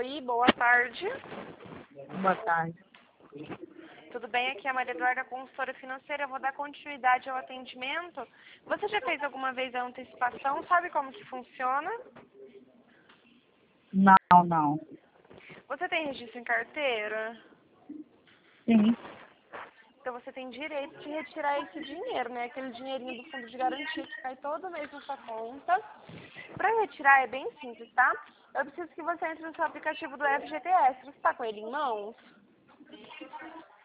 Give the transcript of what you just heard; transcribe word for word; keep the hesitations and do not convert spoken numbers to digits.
Oi, boa tarde. Boa tarde. Tudo bem? Aqui é a Maria Eduarda, consultora financeira. Eu vou dar continuidade ao atendimento. Você já fez alguma vez a antecipação? Sabe como que funciona? Não, não. Você tem registro em carteira? Sim. Então você tem direito de retirar esse dinheiro, né? Aquele dinheirinho do fundo de garantia que cai todo mês na sua conta. Para retirar é bem simples, tá? Eu preciso que você entre no seu aplicativo do F G T S. Você está com ele em mãos?